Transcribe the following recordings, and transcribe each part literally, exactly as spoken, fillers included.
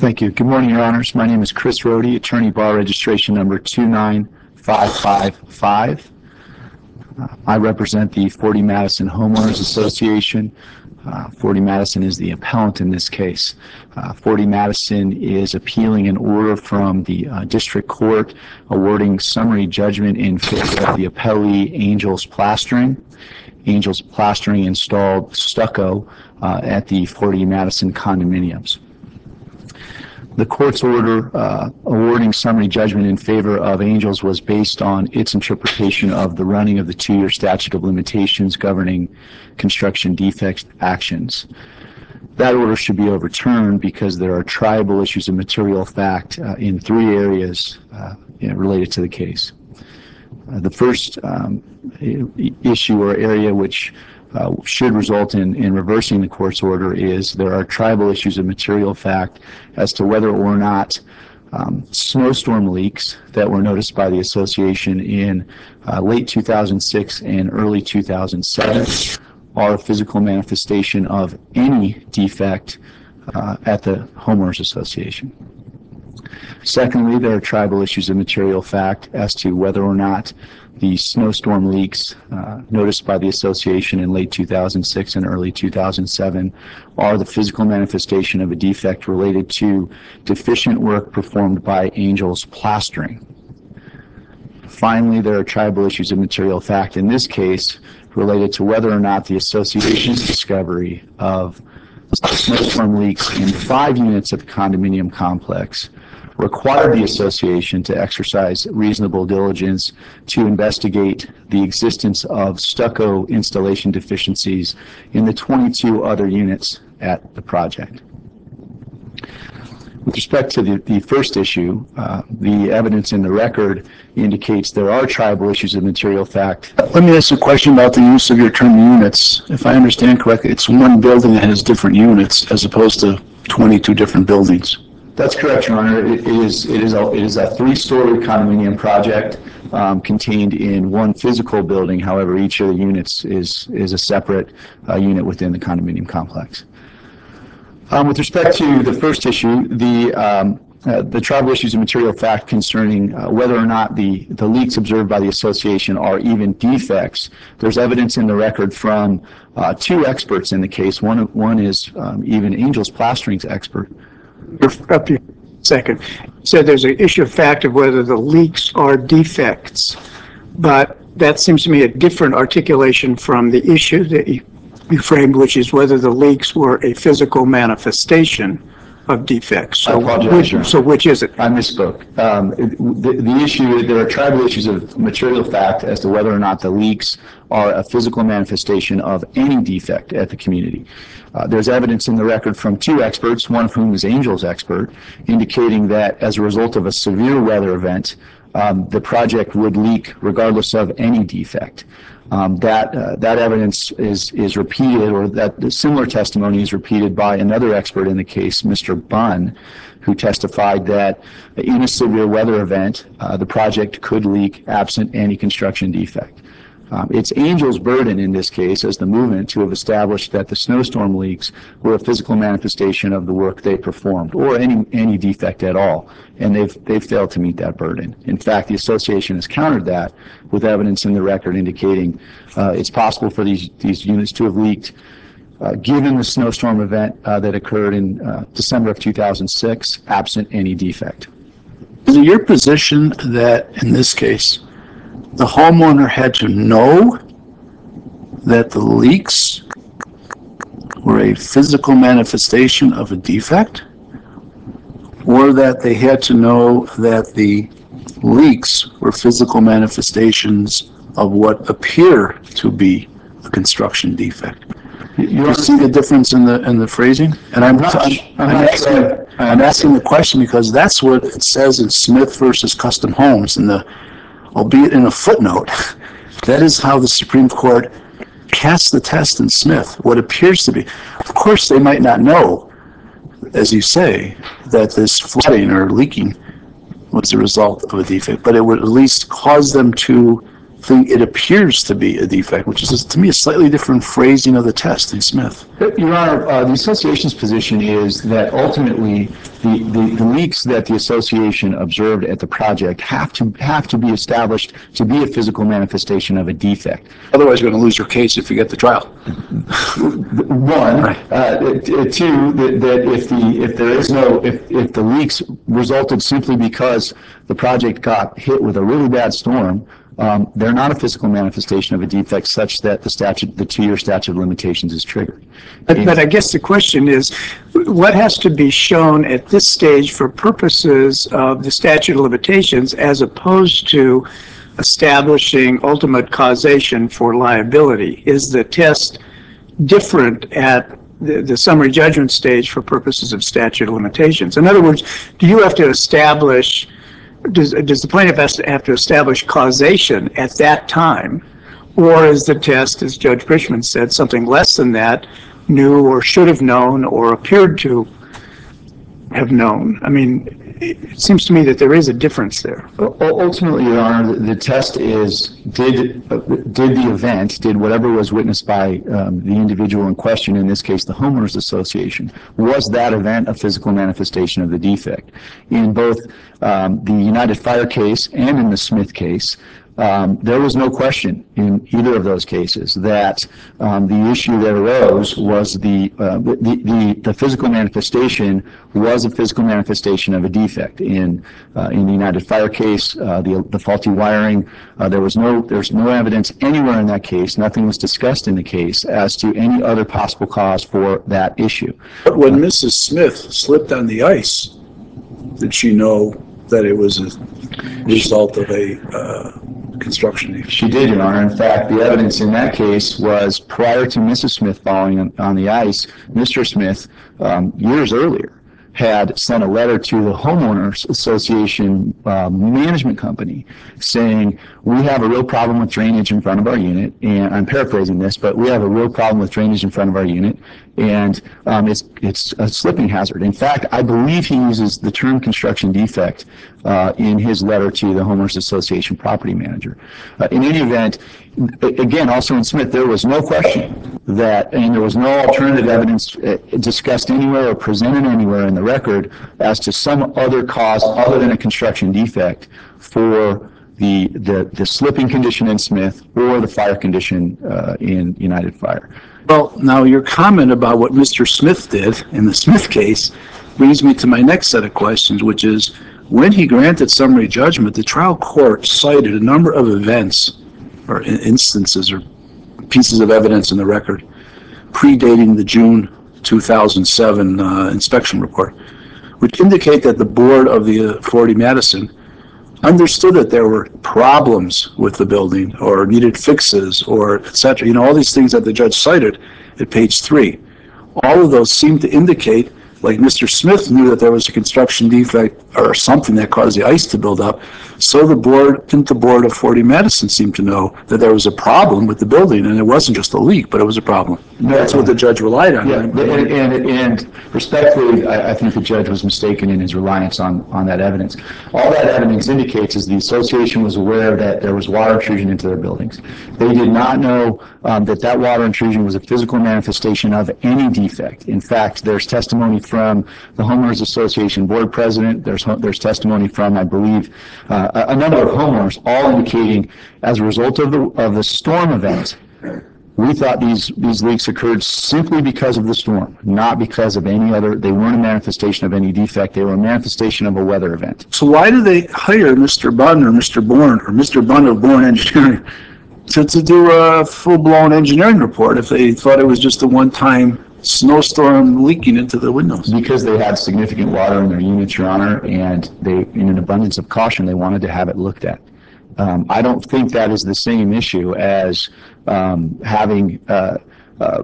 Thank you. Good morning, Your Honors. My name is Chris Rohde, attorney bar registration number two nine five five five. Uh, I represent the forty Madison Homeowners Association. Uh, forty Madison is the appellant in this case. Uh, forty Madison is appealing an order from the uh, district court awarding summary judgment in favor of the appellee Angels Plastering. Angels Plastering installed stucco uh, at the forty Madison condominiums. The court's order uh, awarding summary judgment in favor of Angels was based on its interpretation of the running of the two-year statute of limitations governing construction defect actions. That order should be overturned because there are triable issues of material fact uh, in three areas uh, you know, related to the case. Uh, the first um, issue or area which Uh, should result in, in reversing the court's order is there are tribal issues of material fact as to whether or not um, snowstorm leaks that were noticed by the association in uh, late two thousand six and early two thousand seven are a physical manifestation of any defect uh, at the homeowners association. Secondly, there are tribal issues of material fact as to whether or not the snowstorm leaks uh, noticed by the association in late two thousand six and early two thousand seven are the physical manifestation of a defect related to deficient work performed by Angels Plastering. Finally, there are tribal issues of material fact in this case related to whether or not the association's discovery of snowstorm leaks in five units of the condominium complex required the association to exercise reasonable diligence to investigate the existence of stucco installation deficiencies in the twenty-two other units at the project. With respect to the, the first issue, uh, the evidence in the record indicates there are tribal issues of material fact. Let me ask a question about the use of your term units. If I understand correctly, it's one building that has different units as opposed to twenty-two different buildings. That's correct, Your Honor. It, it is it is a it is a three-story condominium project um, contained in one physical building. However, each of the units is is a separate uh, unit within the condominium complex. Um, with respect to the first issue, the um, uh, the tribal issues of material fact concerning uh, whether or not the the leaks observed by the association are even defects. There's evidence in the record from uh, two experts in the case. One one is um, even Angels Plastering's expert. Up here, second. So there's an issue of fact of whether the leaks are defects, but that seems to me a different articulation from the issue that you, you framed, which is whether the leaks were a physical manifestation of defects. So, I apologize, which, Your so which is it? I misspoke. Um, the, the issue, there are tribal issues of material fact as to whether or not the leaks are a physical manifestation of any defect at the community. Uh, there's evidence in the record from two experts, one of whom is Angels expert, indicating that as a result of a severe weather event, um, the project would leak regardless of any defect. Um, that uh, that evidence is is repeated, or that similar testimony is repeated by another expert in the case, Mister Bunn, who testified that in a severe weather event, uh, the project could leak absent any construction defect. Um, it's Angels' burden in this case as the movement to have established that the snowstorm leaks were a physical manifestation of the work they performed, or any any defect at all, and they've they've failed to meet that burden. In fact, the association has countered that with evidence in the record indicating uh, it's possible for these these units to have leaked uh, given the snowstorm event uh, that occurred in uh, December of two thousand six, absent any defect. Is it your position that in this case the homeowner had to know that the leaks were a physical manifestation of a defect, or that they had to know that the leaks were physical manifestations of what appear to be a construction defect? You, you see the difference in the in the phrasing? And I'm not. I'm, I'm, I'm asking. I'm asking the question because that's what it says in Smith versus Custom Homes, in the albeit in a footnote. That is how the Supreme Court cast the test in Smith, what appears to be. Of course, they might not know, as you say, that this flooding or leaking was the result of a defect, but it would at least cause them to thing, it appears to be a defect, which is, to me, a slightly different phrasing of the test in Smith. Your Honor, uh, the association's position is that ultimately the, the, the leaks that the association observed at the project have to have to be established to be a physical manifestation of a defect. Otherwise, you're going to lose your case if you get the trial. One, uh, two, that, that if the if there is no if if the leaks resulted simply because the project got hit with a really bad storm, um, they're not a physical manifestation of a defect such that the statute, the two-year statute of limitations is triggered. But, but I guess the question is, what has to be shown at this stage for purposes of the statute of limitations as opposed to establishing ultimate causation for liability? Is the test different at the, the summary judgment stage for purposes of statute of limitations? In other words, do you have to establish, does, does the plaintiff has to have to establish causation at that time? Or is the test, as Judge Bridgman said, something less than that, knew or should have known or appeared to have known? I mean, it seems to me that there is a difference there. Ultimately, Your Honor, the, the test is, did uh, did the event, did whatever was witnessed by um, the individual in question, in this case the homeowners association, was that event a physical manifestation of the defect? In both um, the United Fire case and in the Smith case, Um, there was no question in either of those cases that um, the issue that arose was the, uh, the, the the physical manifestation was a physical manifestation of a defect. In uh, in the United Fire case, uh, the the faulty wiring, uh, there was no there's no evidence anywhere in that case. Nothing was discussed in the case as to any other possible cause for that issue. But when Missus Smith slipped on the ice, did she know that it was a result of a uh, construction defect? She did, Your Honor. In fact, the evidence in that case was prior to Missus Smith falling on, on the ice, Mister Smith, um, years earlier, had sent a letter to the homeowners association uh, management company saying, we have a real problem with drainage in front of our unit, and I'm paraphrasing this, but we have a real problem with drainage in front of our unit, and um, it's it's a slipping hazard. In fact, I believe he uses the term construction defect uh, in his letter to the homeowners association property manager. Uh, in any event, again, also in Smith, there was no question that, and there was no alternative evidence uh, discussed anywhere or presented anywhere in the record as to some other cause other than a construction defect for the the, the slipping condition in Smith or the fire condition uh, in United Fire. Well, now your comment about what Mister Smith did in the Smith case brings me to my next set of questions, which is, when he granted summary judgment, the trial court cited a number of events or instances or pieces of evidence in the record predating the June two thousand seven uh, inspection report, which indicate that the board of the uh, forty Madison understood that there were problems with the building or needed fixes or et cetera. You know, all these things that the judge cited at page three. All of those seem to indicate, like Mister Smith knew that there was a construction defect or something that caused the ice to build up, so the board, didn't the board of forty Madison seem to know that there was a problem with the building, and it wasn't just a leak, but it was a problem. That's what the judge relied on. Yeah, and, and, and respectfully, I, I think the judge was mistaken in his reliance on, on that evidence. All that evidence indicates is the association was aware that there was water intrusion into their buildings. They did not know um, that that water intrusion was a physical manifestation of any defect. In fact, there's testimony from the homeowners association board president. There's there's testimony from, I believe, uh, a, a number of homeowners, all indicating as a result of the of the storm event, we thought these these leaks occurred simply because of the storm, not because of any other. They weren't a manifestation of any defect. They were a manifestation of a weather event. So why did they hire Mister Bunn or Mister Bourne or Mister Bunn of Bourne Engineering to, to do a full-blown engineering report if they thought it was just a one-time snowstorm leaking into the windows? Because they had significant water in their units, Your Honor, and they, in an abundance of caution, they wanted to have it looked at. Um, I don't think that is the same issue as um, having uh, uh,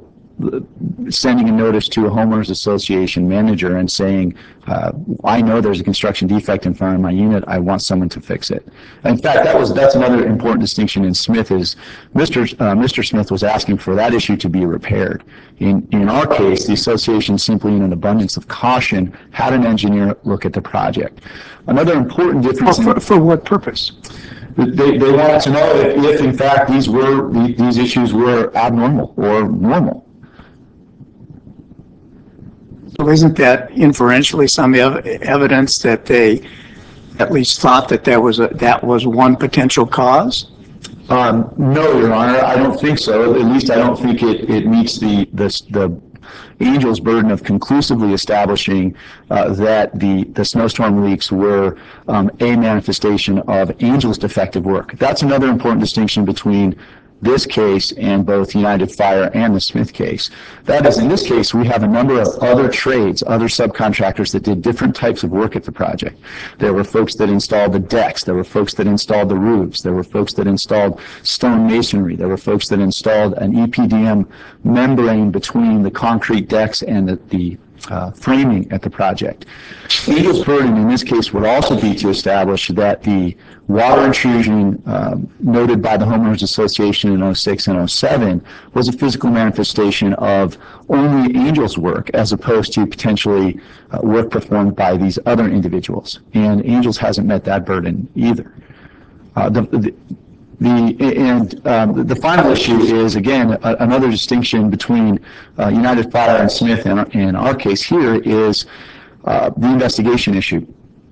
sending a notice to a homeowners association manager and saying, uh, I know there's a construction defect in front of my unit. I want someone to fix it. In fact, that was that's another important distinction in Smith is Mister Uh, Mister Smith was asking for that issue to be repaired. In in our case, the association simply, in an abundance of caution, had an engineer look at the project. Another important difference. Oh, for, for what purpose? They, they wanted to know if, if in fact these were, these issues were abnormal or normal. So isn't that inferentially some ev- evidence that they at least thought that there was a, that was one potential cause? Um, no, Your Honor, I don't think so. At least I don't think it, it meets the, the, the Angel's burden of conclusively establishing uh, that the, the snowstorm leaks were um, a manifestation of Angel's defective work. That's another important distinction between this case and both United Fire and the Smith case. That is, in this case, we have a number of other trades, other subcontractors that did different types of work at the project. There were folks that installed the decks. There were folks that installed the roofs. There were folks that installed stone masonry. There were folks that installed an E P D M membrane between the concrete decks and the, the Uh, framing at the project. Angel's burden in this case would also be to establish that the water intrusion uh, noted by the Homeowners Association in oh six and oh seven was a physical manifestation of only Angel's work as opposed to potentially uh, work performed by these other individuals. And Angel's hasn't met that burden either. Uh, the, the, The, and um, the final issue is, again, a, another distinction between uh, United Fire and Smith and, and our case here is uh, the investigation issue.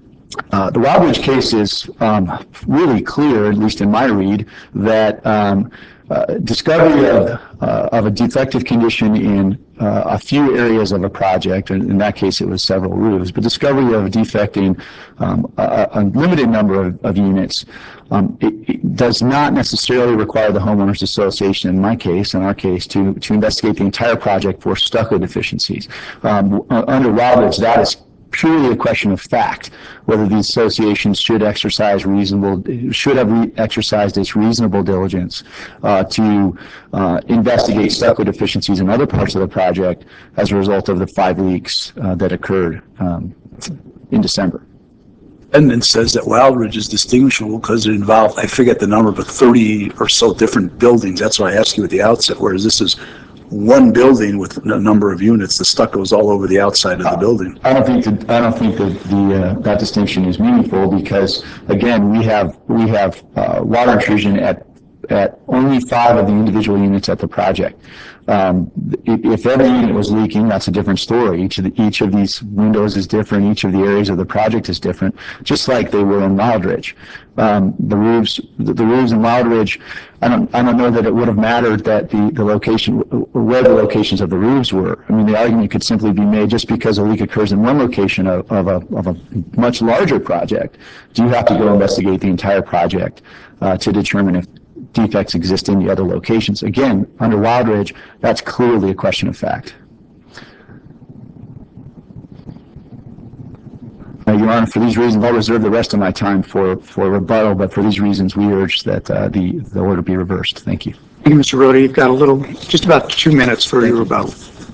Uh, the Wildridge case is um, really clear, at least in my read, that um, uh, discovery of, uh, of a defective condition in uh, a few areas of a project, and in that case it was several roofs, but discovery of a defect in um, a, a limited number of, of units um, it, it does not necessarily require the Homeowners Association, in my case, in our case, to, to investigate the entire project for stucco deficiencies. Um, under Wildridge, that is purely a question of fact, whether the association should exercise reasonable, should have re exercised its reasonable diligence uh, to uh, investigate stucco deficiencies in other parts of the project as a result of the five leaks uh, that occurred um, in December. And then says that Wildridge is distinguishable because it involved, I forget the number, but thirty or so different buildings. That's why I asked you at the outset, whereas this is one building with a number of units. The stucco is all over the outside of the building. I don't think that I don't think that the uh, that distinction is meaningful because again we have we have uh, water intrusion at at only five of the individual units at the project. Um, if every unit was leaking, that's a different story. Each of the, each of these windows is different. Each of the areas of the project is different, just like they were in Wildridge. Um, the roofs, the, the roofs in Wildridge, I don't, I don't know that it would have mattered that the, the location, where the locations of the roofs were. I mean, the argument could simply be made just because a leak occurs in one location of, of a, of a much larger project. Do you have to go investigate the entire project uh, to determine if defects exist in the other locations? Again, under Wildridge, that's clearly a question of fact. Uh, Your Honor, for these reasons, I'll reserve the rest of my time for, for rebuttal, but for these reasons, we urge that uh, the, the order be reversed. Thank you. Thank you, Mister Rode. You've got a little, just about two minutes for your rebuttal.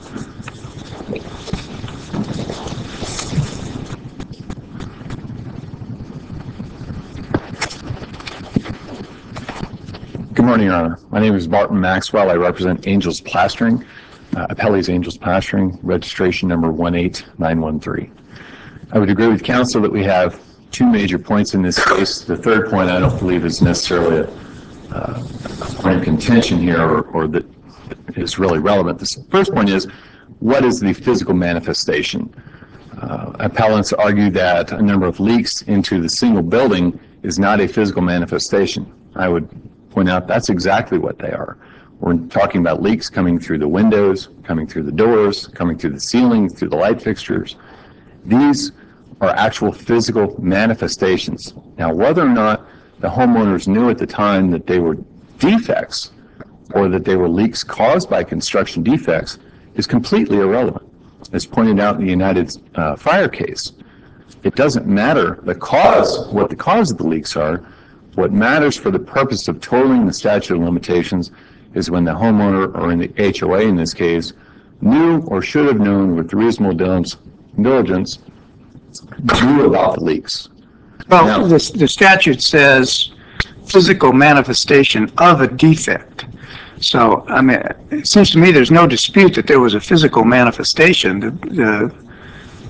Good morning, Your Honor. My name is Martin Maxwell. I represent Angels Plastering, uh, Appellee's Angels Plastering, registration number one eight nine one three. I would agree with counsel that we have two major points in this case. The third point I don't believe is necessarily a, uh, a point of contention here or, or that is really relevant. The first point is, what is the physical manifestation? Uh, appellants argue that a number of leaks into the single building is not a physical manifestation. I would point out that's exactly what they are. We're talking about leaks coming through the windows, coming through the doors, coming through the ceiling, through the light fixtures. These are actual physical manifestations. Now, whether or not the homeowners knew at the time that they were defects or that they were leaks caused by construction defects is completely irrelevant. As pointed out in the United uh, Fire case, it doesn't matter the cause, what the cause of the leaks are. What matters for the purpose of totaling the statute of limitations is when the homeowner, or in the H O A in this case, knew or should have known with reasonable diligence, knew about the leaks. Well, Now, the, the statute says physical manifestation of a defect. So, I mean, it seems to me there's no dispute that there was a physical manifestation. The, the,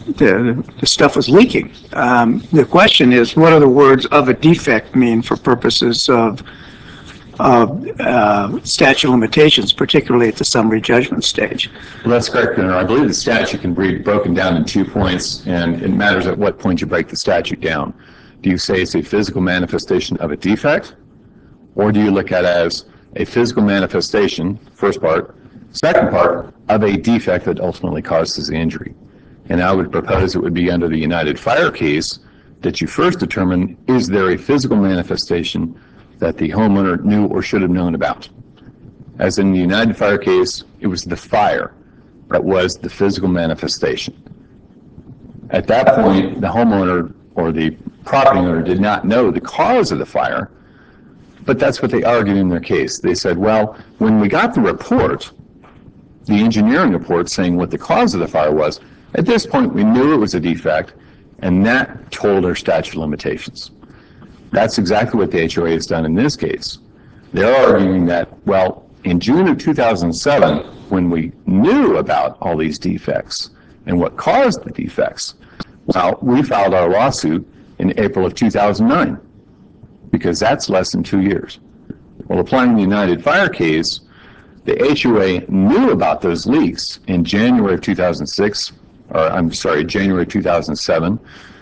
the, the stuff was leaking. Um, the question is, what do the words "of a defect" mean for purposes of of uh, statute of limitations, particularly at the summary judgment stage? Well, that's correct, Your Honor. I believe the statute can be broken down in two points, and it matters at what point you break the statute down. Do you say it's a physical manifestation of a defect, or do you look at it as a physical manifestation, first part, second part, of a defect that ultimately causes the injury? And I would propose it would be under the United Fire case that you first determine, is there a physical manifestation that the homeowner knew or should have known about? As in the United Fire case, it was the fire that was the physical manifestation. At that point, the homeowner or the property owner did not know the cause of the fire, but that's what they argued in their case. They said, well, when we got the report, the engineering report saying what the cause of the fire was, at this point we knew it was a defect, and that told our statute of limitations. That's exactly what the H O A has done in this case. They're arguing that, well, in June of two thousand seven, when we knew about all these defects and what caused the defects, well, we filed our lawsuit in April of two thousand nine, because that's less than two years. Well, applying the United Fire case, the H O A knew about those leaks in January of two thousand six, or I'm sorry, January two thousand seven,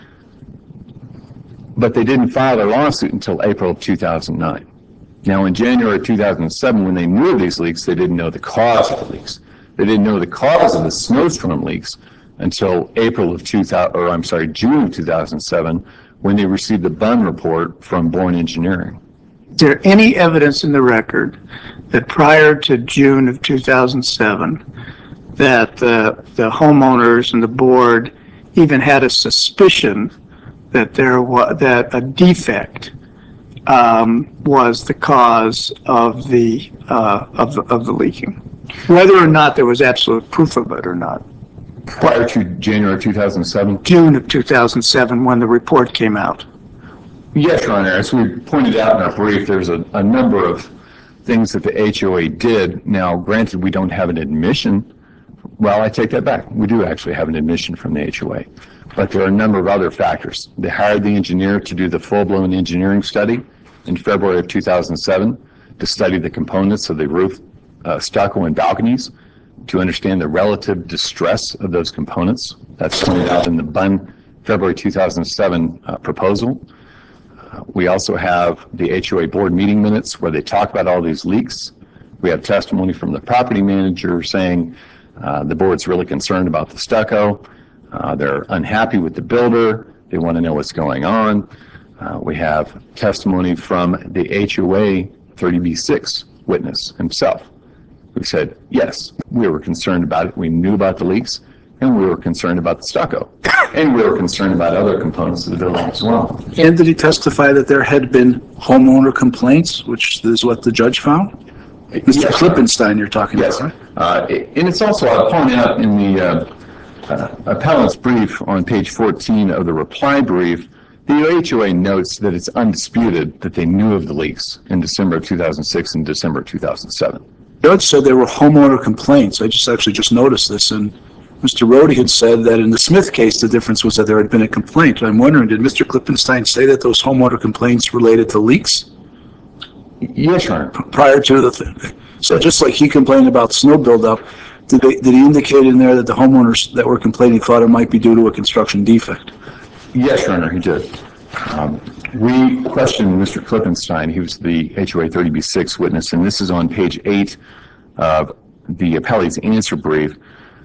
but they didn't file their lawsuit until April of two thousand nine. Now, in January two thousand seven, when they knew of these leaks, they didn't know the cause of the leaks. They didn't know the cause of the snowstorm leaks until April of two thousand, or I'm sorry, June of two thousand seven, when they received the Bunn report from Bourne Engineering. Is there any evidence in the record that prior to June of two thousand seven, that the, the homeowners and the board even had a suspicion that there was, that a defect um, was the cause of the, uh, of the, of the leaking, whether or not there was absolute proof of it or not? Prior to January two thousand seven? June of two thousand seven, when the report came out. Yes, Your Honor. As we pointed out in our brief, there's a, a number of things that the H O A did. Now, granted, we don't have an admission. Well, I take that back. We do actually have an admission from the H O A. But there are a number of other factors. They hired the engineer to do the full-blown engineering study in February of two thousand seven to study the components of the roof, uh, stucco, and balconies to understand the relative distress of those components. That's pointed out in the Bunn February two thousand seven uh, proposal. Uh, we also have the H O A board meeting minutes where they talk about all these leaks. We have testimony from the property manager saying uh, the board's really concerned about the stucco. Uh, they're unhappy with the builder. They want to know what's going on. Uh, we have testimony from the H O A thirty B six witness himself, who said, yes, we were concerned about it. We knew about the leaks, and we were concerned about the stucco, and we were concerned about other components of the building as well. And did he testify that there had been homeowner complaints, which is what the judge found? Mister Yes. Klippenstein you're talking Yes. about, right? Uh, and it's also, I'll point out in the uh, uh, appellant's brief on page fourteen of the reply brief, the H O A notes that it's undisputed that they knew of the leaks in December of two thousand six and December of two thousand seven. Judge said there were homeowner complaints. I just actually just noticed this, and Mister Rohde had said that in the Smith case, the difference was that there had been a complaint. I'm wondering, did Mister Klippenstein say that those homeowner complaints related to leaks Yes, Your Honor. prior to the thing? So just like he complained about snow buildup, did, they, did he indicate in there that the homeowners that were complaining thought it might be due to a construction defect? Yes, Your Honor, he did. Um, we questioned Mister Klippenstein. He was the H O A thirty B six witness, and this is on page eight of the appellee's answer brief.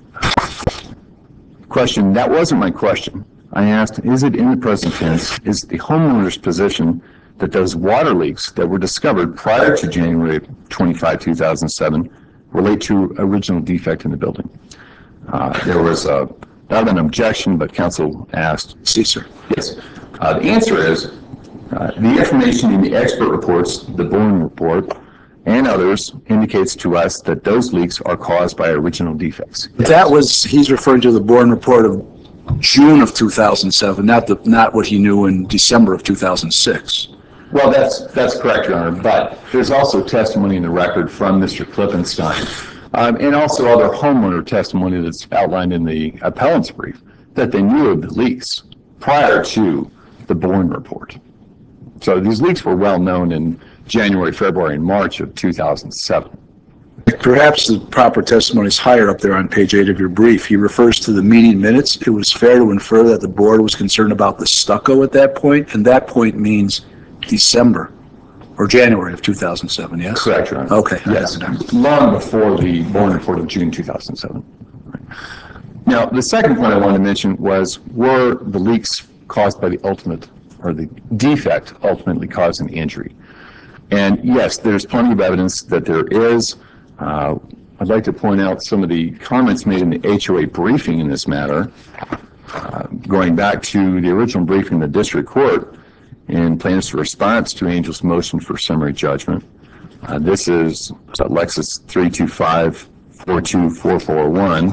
Question, that wasn't my question. I asked, is it in the present tense, is the homeowner's position that those water leaks that were discovered prior to January twenty-fifth, two thousand seven relate to original defect in the building? Uh, there was a, not an objection, but counsel asked. See, sir. Yes. Uh, the answer is, uh, the information in the expert reports, the Bourne report, and others indicates to us that those leaks are caused by original defects. Yes. That was, he's referring to the Bourne report of June of two thousand seven, not the, not what he knew in December of two thousand six. Well, that's that's correct, Your Honor, but there's also testimony in the record from Mister Klippenstein, um, and also other homeowner testimony that's outlined in the appellant's brief that they knew of the leaks prior to the Bourne report. So these leaks were well known in January, February, and March of two thousand seven. Perhaps the proper testimony is higher up there on page eight of your brief. He refers to the meeting minutes. It was fair to infer that the board was concerned about the stucco at that point, and that point means December or January of two thousand seven, yes? Correct, Your Honor. Okay. Yes, long before the Bourne report of June two thousand seven. Now, the second point I wanted to mention was, were the leaks caused by the ultimate, or the defect ultimately causing the injury? And yes, there's plenty of evidence that there is. Uh, I'd like to point out some of the comments made in the H O A briefing in this matter, uh, going back to the original briefing in the district court in plaintiff's response to Angel's motion for summary judgment. Uh, this is Lexus three two five, four two four four one.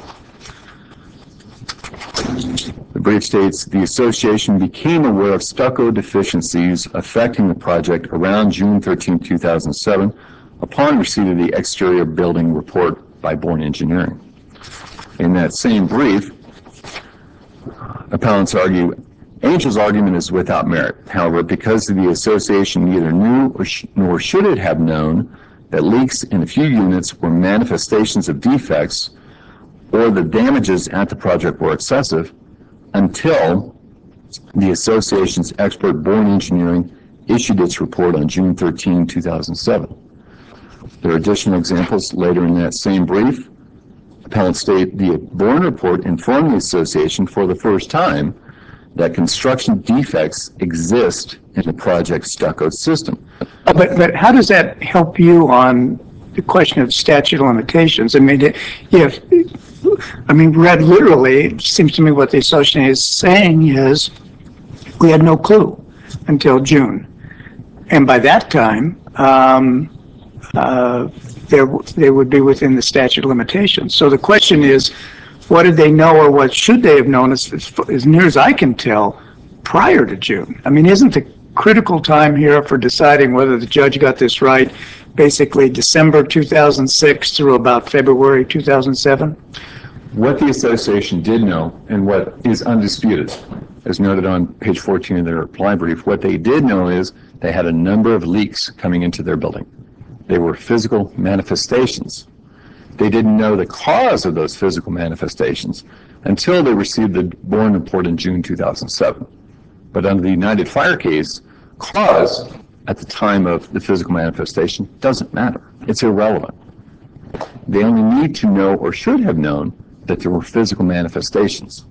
The brief states, the association became aware of stucco deficiencies affecting the project around June thirteenth, two thousand seven, upon receipt of the exterior building report by Bourne Engineering. In that same brief, appellants argue, Angel's argument is without merit. However, because the association neither knew or sh nor should it have known that leaks in a few units were manifestations of defects or the damages at the project were excessive until the association's expert Bourne Engineering issued its report on June thirteenth, two thousand seven. There are additional examples later in that same brief. Appellants state the Bourne report informed the association for the first time that construction defects exist in the project stucco system. But, but how does that help you on the question of statute of limitations? I mean, if, I mean, read literally, it seems to me what the association is saying is we had no clue until June. And by that time, um, uh, there, they would be within the statute of limitations. So the question is, what did they know, or what should they have known, as, as near as I can tell, prior to June? I mean, isn't the critical time here for deciding whether the judge got this right basically December two thousand six through about February two thousand seven? What the association did know, and what is undisputed, as noted on page fourteen of their reply brief, what they did know is they had a number of leaks coming into their building. They were physical manifestations. They didn't know the cause of those physical manifestations until they received the Bourne report in June two thousand seven. But under the United Fire case, cause at the time of the physical manifestation doesn't matter. It's irrelevant. They only need to know, or should have known, that there were physical manifestations.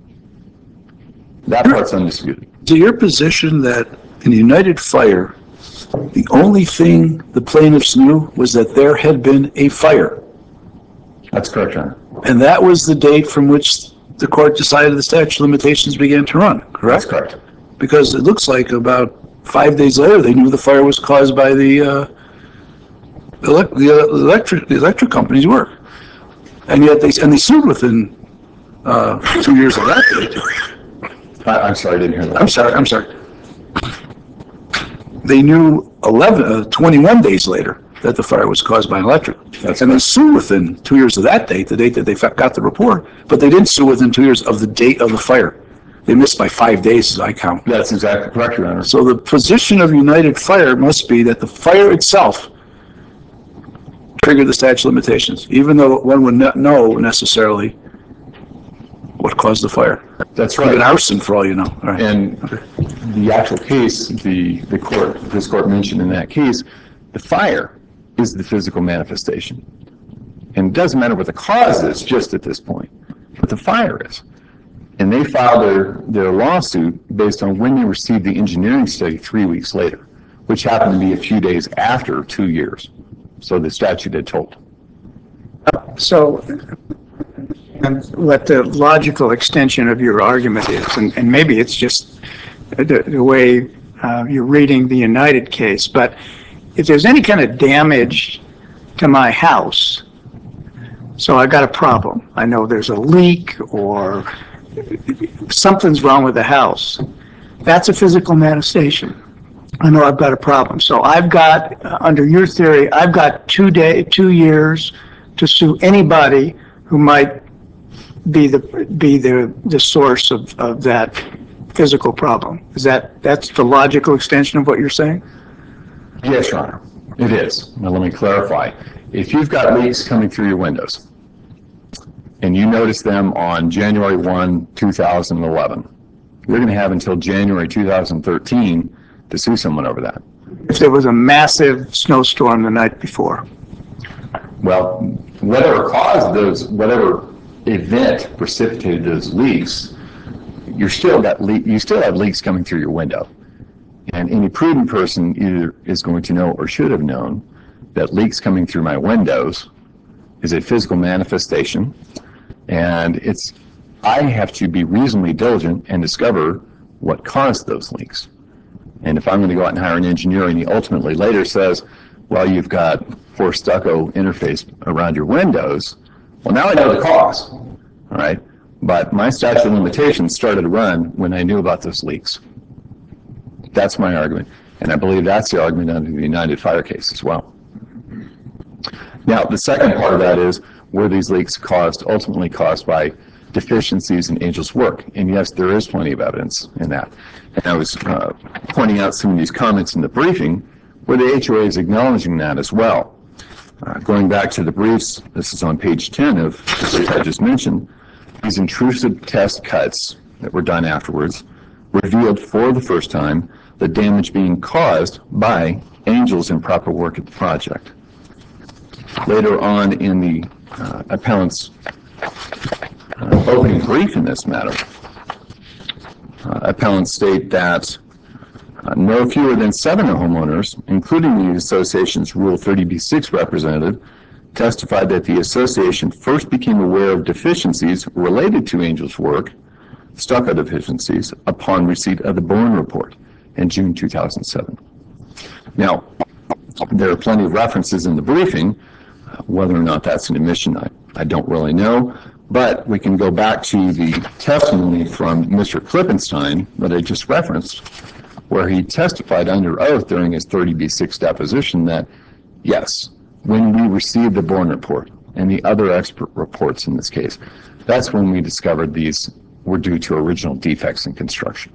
That part's undisputed. Is it your position that in United Fire, the only thing the plaintiffs knew was that there had been a fire? That's correct, Your Honor. And that was the date from which the court decided the statute of limitations began to run, correct? That's correct. Because it looks like about five days later, they knew the fire was caused by the uh, elect the electric the electric company's work, and yet they and they sued within uh, two years of that date. I, I'm sorry, I didn't hear that. I'm sorry. I'm sorry. They knew eleven, uh, twenty-one days later that the fire was caused by an electric. That's and they sued within two years of that date, the date that they got the report, but they didn't sue within two years of the date of the fire. They missed by five days, as I count. That's exactly correct, Your Honor. So the position of United Fire must be that the fire itself triggered the statute of limitations, even though one would not know necessarily what caused the fire. That's right. Even arson, for all you know. All right. And Okay. the actual case, the, the court, this court mentioned in that case, the fire is the physical manifestation. And it doesn't matter what the cause is just at this point, but the fire is. And they filed their, their lawsuit based on when they received the engineering study three weeks later, which happened to be a few days after two years. So the statute had told. So, and what the logical extension of your argument is, and, and maybe it's just the, the way uh, you're reading the United case, but if there's any kind of damage to my house, so I got a problem. I know there's a leak or something's wrong with the house. That's a physical manifestation. I know I've got a problem. So I've got, uh, under your theory, I've got two day, two years to sue anybody who might be the, be the, the source of, of that physical problem. Is that, that's the logical extension of what you're saying? Yes, Your Honor, it is. Now, let me clarify. If you've got leaks coming through your windows, and you notice them on January first, two thousand eleven, you're going to have until January two thousand thirteen to sue someone over that. If there was a massive snowstorm the night before? Well, whatever caused those, whatever event precipitated those leaks, you're still got le- you still have leaks coming through your window. And any prudent person either is going to know or should have known that leaks coming through my windows is a physical manifestation, and it's I have to be reasonably diligent and discover what caused those leaks. And if I'm going to go out and hire an engineer and he ultimately later says, well, you've got poor stucco interface around your windows, well, now I know the cause, all right? But my statute of limitations started to run when I knew about those leaks. That's my argument. And I believe that's the argument under the United Fire case as well. Now, the second part of that is, were these leaks caused, ultimately caused by deficiencies in Angel's work? And yes, there is plenty of evidence in that. And I was uh, pointing out some of these comments in the briefing where the H O A is acknowledging that as well. Uh, going back to the briefs, this is on page ten of the brief I just mentioned, these intrusive test cuts that were done afterwards revealed for the first time the damage being caused by Angel's improper work at the project. Later on in the uh, appellant's uh, opening brief in this matter, uh, appellants state that uh, no fewer than seven homeowners, including the association's Rule thirty B six representative, testified that the association first became aware of deficiencies related to Angel's work, stucco deficiencies, upon receipt of the Bourne report in June two thousand seven. Now, there are plenty of references in the briefing. Uh, whether or not that's an admission, I, I don't really know. But we can go back to the testimony from Mister Klippenstein that I just referenced, where he testified under oath during his thirty B six deposition that, yes, when we received the Bourne report and the other expert reports in this case, that's when we discovered these were due to original defects in construction.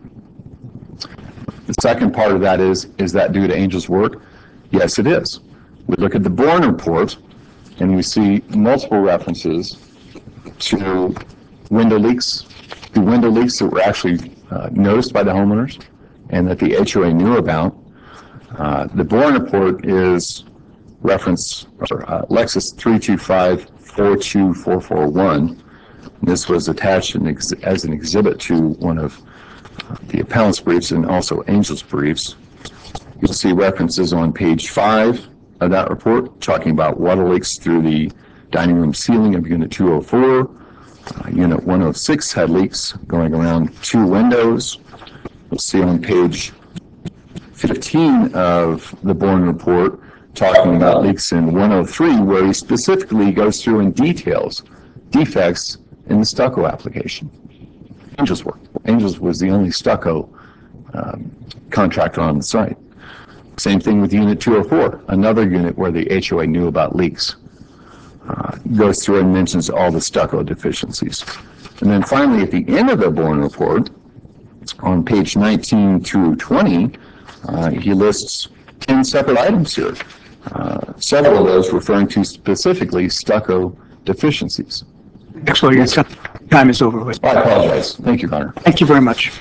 The second part of that is, is that due to Angel's work? Yes, it is. We look at the Bourne report and we see multiple references to window leaks, the window leaks that were actually uh, noticed by the homeowners and that the H O A knew about. Uh, the Bourne report is reference uh, Lexus three two five, four two four four one. This was attached in ex- as an exhibit to one of uh, the appellant's briefs and also Angel's briefs. You'll see references on page five of that report talking about water leaks through the dining room ceiling of Unit two oh four. Uh, Unit one oh six had leaks going around two windows. You'll see on page fifteen of the Bourne report talking about leaks in one oh three, where he specifically goes through and details defects in the stucco application. Angel's work. Angel's was the only stucco um, contractor on the site. Same thing with Unit two oh four, another unit where the H O A knew about leaks. Uh, goes through and mentions all the stucco deficiencies. And then finally, at the end of the Bourne report, on page nineteen through twenty, uh, he lists ten separate items here, uh, several of those referring to specifically stucco deficiencies. Actually, your time is over with. I apologize. Thank you, Connor. Thank you very much.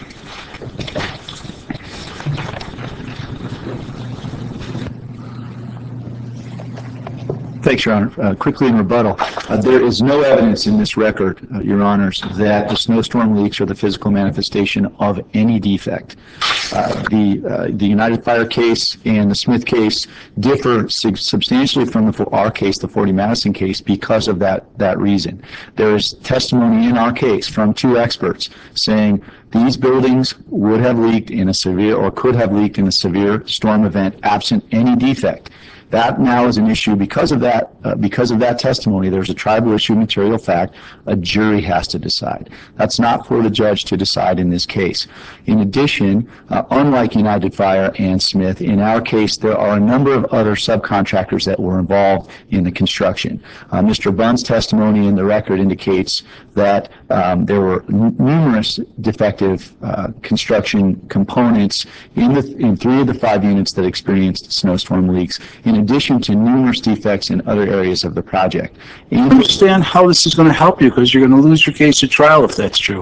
Thanks, Your Honor. Uh, quickly in rebuttal, uh, there is no evidence in this record, uh, Your Honors, that the snowstorm leaks are the physical manifestation of any defect. Uh, the uh, the United Fire case and the Smith case differ su- substantially from the, for our case, the forty Madison case, because of that that reason. There is testimony in our case from two experts saying these buildings would have leaked in a severe or could have leaked in a severe storm event absent any defect. That now is an issue because of that, uh, because of that testimony. There's a tribal issue of material fact. A jury has to decide. That's not for the judge to decide in this case. In addition, uh, unlike United Fire and Smith, in our case, there are a number of other subcontractors that were involved in the construction. Uh, Mister Bunn's testimony in the record indicates that um, there were n- numerous defective uh, construction components in the in three of the five units that experienced snowstorm leaks, in addition to numerous defects in other areas of the project. I And understand how this is going to help you because you're going to lose your case at trial if that's true.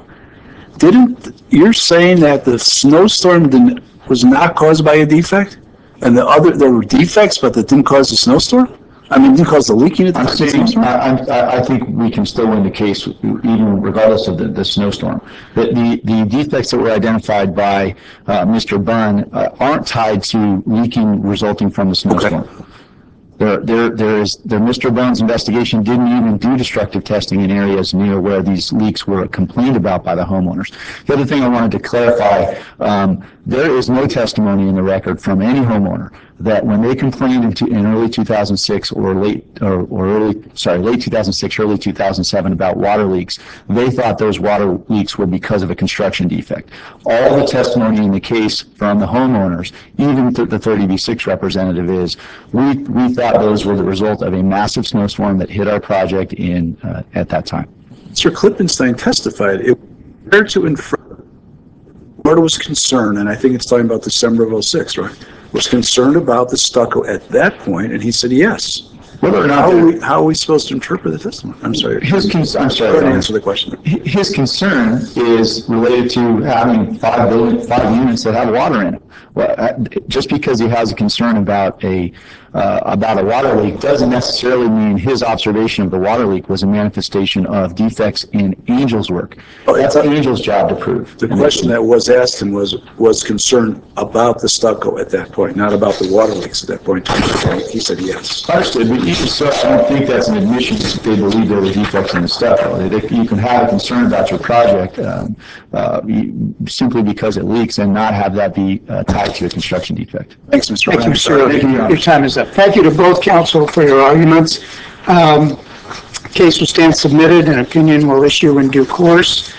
Didn't, you're saying that the snowstorm didn't, was not caused by a defect? And the other, there were defects, but that didn't cause the snowstorm? I mean, didn't cause the leaking of the I'm saying, snowstorm? I, I, I think we can still win the case even regardless of the, the snowstorm. The, the, the defects that were identified by uh, Mister Bunn uh, aren't tied to leaking resulting from the snowstorm. Okay. There, there, there is, there, Mister Bunn's investigation didn't even do destructive testing in areas near where these leaks were complained about by the homeowners. The other thing I wanted to clarify, um, there is no testimony in the record from any homeowner that when they complained in, two, in early two thousand six or late, or, or early, sorry, late two thousand six, early two thousand seven about water leaks, they thought those water leaks were because of a construction defect. All the testimony in the case from the homeowners, even th- the thirty B six representative, is we, we thought those were the result of a massive snowstorm that hit our project in uh, at that time. Mister Klippenstein testified, it compared to infer, Florida was concerned, and I think it's talking about December of oh six, right? Was concerned about the stucco at that point, and he said yes. Whether or not How are there- we, how are we supposed to interpret the testimony? I'm sorry. His con- I'm sorry, Go ahead and Ron. answer the question. His concern is related to having five building, five units that have water in them. Well, uh, just because he has a concern about a uh, about a water leak doesn't necessarily mean his observation of the water leak was a manifestation of defects in Angel's work. Oh, That's it's a- Angel's job to prove. The question that was asked him was, was concerned about the stucco at that point, not about the water leaks at that point. He said yes. Understood, but even so, I don't think that's an admission that they believe there were defects in the stucco. They- You can have a concern about your project um, uh, you- simply because it leaks and not have that be uh, tied to a construction defect. Thanks, Mister Thank you, Ryan. sir. Thank you, Your Honor. Your time is up. Thank you to both counsel for your arguments. Um, Case will stand submitted and opinion will issue in due course.